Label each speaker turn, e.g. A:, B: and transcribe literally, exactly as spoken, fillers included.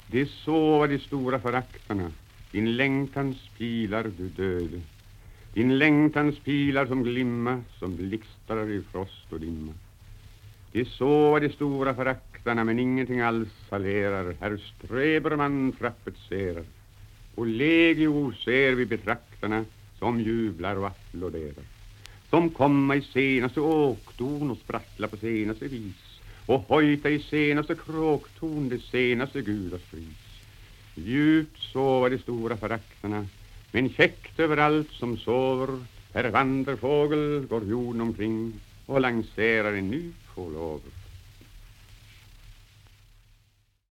A: Det sova de stora föraktarna, din längtans pilar du döde. Din längtans pilar som glimma, som blixtrar i frost och dimma. Det sova de stora föraktarna, men ingenting alls hallerar. Här sträber man frappetserar, och legio ser vi betraktarna som jublar och applåderar. Som komma i senaste åkton och sprattla på senaste vis, och hojta i senaste kråkton det senaste gudars pris. Djupt sova de stora föraktarna, men käckt överallt som sover. Per vanderfågel går jorden omkring och lanserar en ny pålover.